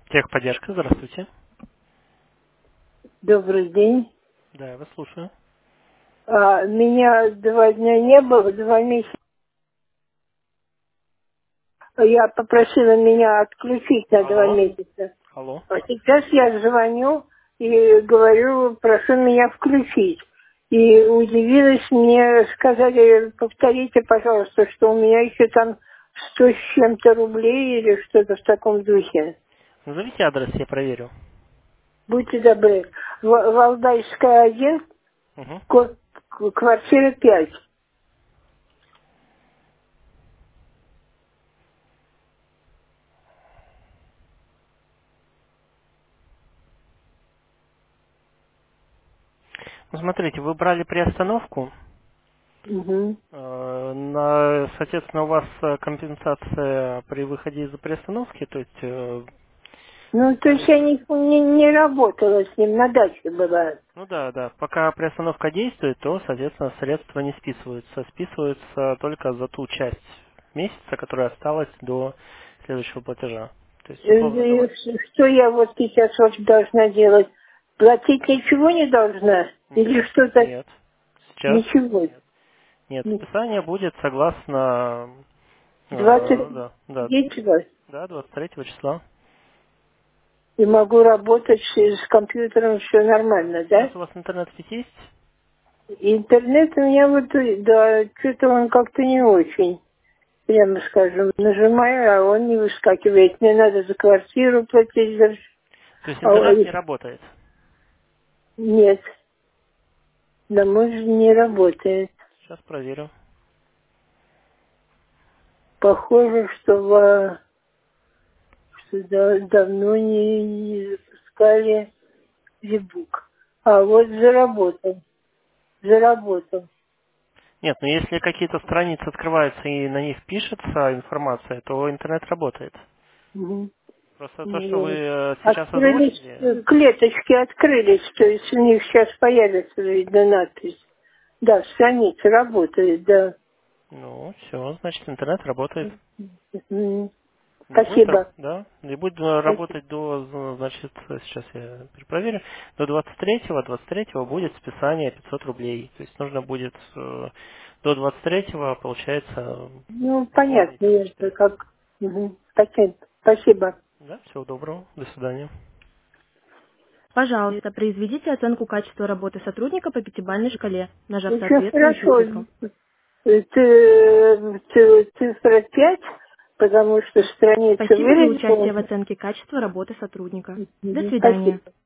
Техподдержка, здравствуйте. Добрый день. Да, я вас слушаю. Меня 2 дня не было, 2 месяца. Я попросила меня отключить на два Алло. месяца. Алло. А сейчас я звоню и говорю, прошу меня включить. И удивилась, мне сказали, повторите, пожалуйста, что у меня еще там 100 с чем-то рублей или что-то в таком духе. Назовите адрес, я проверю. Будьте добры. Валдайская 1, Угу. квартира 5. Ну, смотрите, вы брали приостановку. Угу. Соответственно, у вас компенсация при выходе из-за приостановки, то есть Ну, то есть я не работала с ним, на даче была. ну да, да. Пока приостановка действует, то, соответственно, средства не списываются. Списываются только за ту часть месяца, которая осталась до следующего платежа. То есть, условно говоря, Что я вот сейчас вот должна делать? Платить ничего не должна? Или нет, что-то? нет. Сейчас Ничего. нет. Списание будет согласно, 20 да, да, вечера. да, 23 числа. И могу работать с компьютером, все нормально, Сейчас да? у вас интернет ведь есть? Интернет у меня вот, да, что-то он как-то не очень, прямо скажем. Нажимаю, а он не выскакивает. Мне надо за квартиру платить. То есть А, интернет не работает. нет, на мой же не работает. Сейчас проверю. Похоже, что давно не запускали ебук. А вот заработал. Заработал. Нет, но если какие-то страницы открываются и на них пишется информация, то интернет работает. Мгм. Просто то, что вы Вот. сейчас Открылись, озвучили, клеточки открылись, то есть у них сейчас появится, видно, надпись. Да, страница работает, да. ну, все, значит, интернет работает. Мгм. И будет, Спасибо. да, и будет Спасибо. работать до, значит, сейчас я перепроверю, до 23-го будет списание 500 рублей. То есть нужно будет до 23-го, получается, Ну, пополнить понятно, это это 400. как. Мгм. Спасибо. Спасибо. Да, всего доброго, до свидания. Пожалуйста, произведите оценку качества работы сотрудника по пятибалльной шкале, нажав Очень соответствующую хорошо. цифру. Цифра 5, потому что страница Спасибо за вылезла. участие в оценке качества работы сотрудника. До Мгм. свидания. Спасибо.